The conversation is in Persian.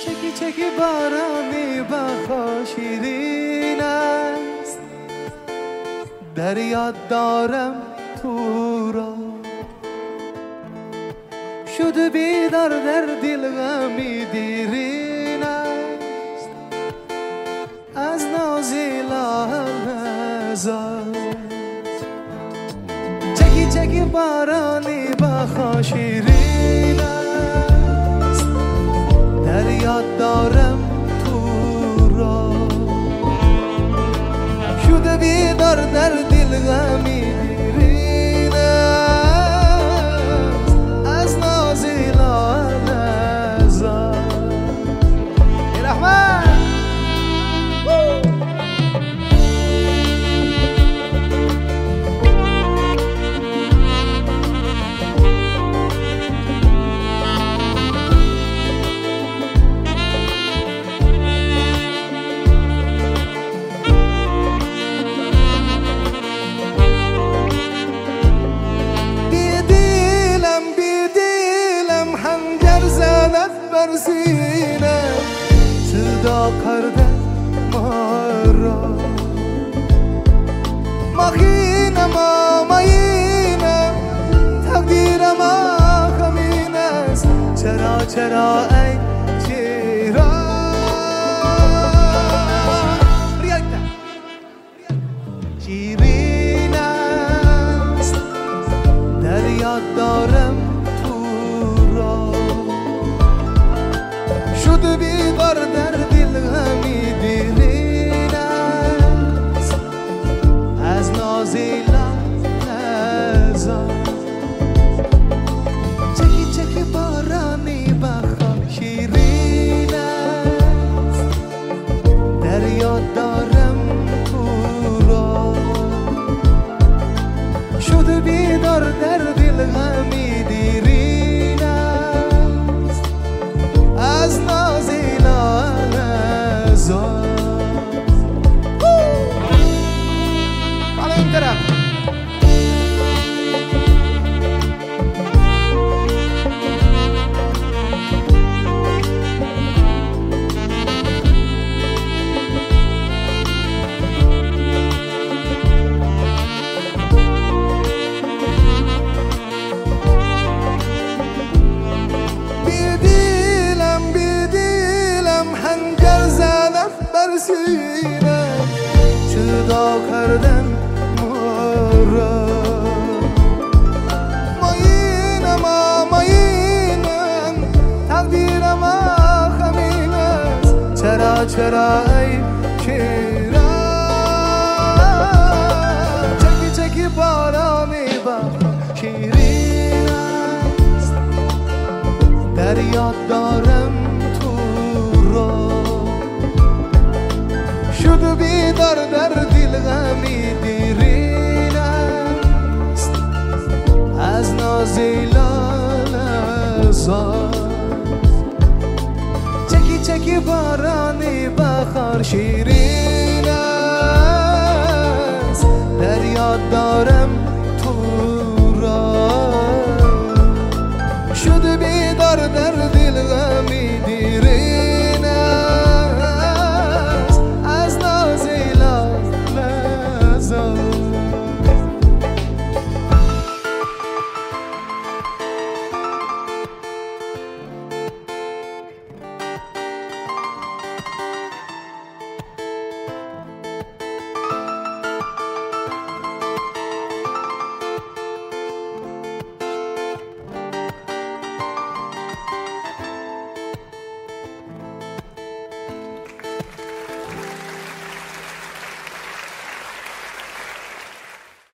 چکی چکی بارانی بخوا شیرین است، در یاد دارم تو را. شده بیدار در دل غمی دیرین است، از نازی لحظات. چکی چکی بارانی بخوا شیرین است، در یاد دارم تو را. شده بیدار در دل غمی دیرین است، از نازی لحظات. رحمت بر سینه صدا کرده ما را. مخینم آمینم تقدیرم آخمین است. چرا چرا ای چرا شیرین است، در یاد دارم شده بیدار در دل غمی دیرین است، از نازی لحظات. چکی چکی بارانی بخوا شیرین است، در یاد دارم تو را. شده بیدار در دل غمی دیرین است، از نازی لحظات. حالا این طرف سینه جدا کردن ما را. ماینم تقدیرم آخمین است. چرا چرا ای چرا چکی چکی بارانی بخوا شیرین است، در یاد دارم تو را. شده بیدار در دل غمی دیرین است، از نازی لحظات. چکی چکی بارانی بخار شیرین است، در یاد دارم تو را. شده بیدار در دل غمی دیرین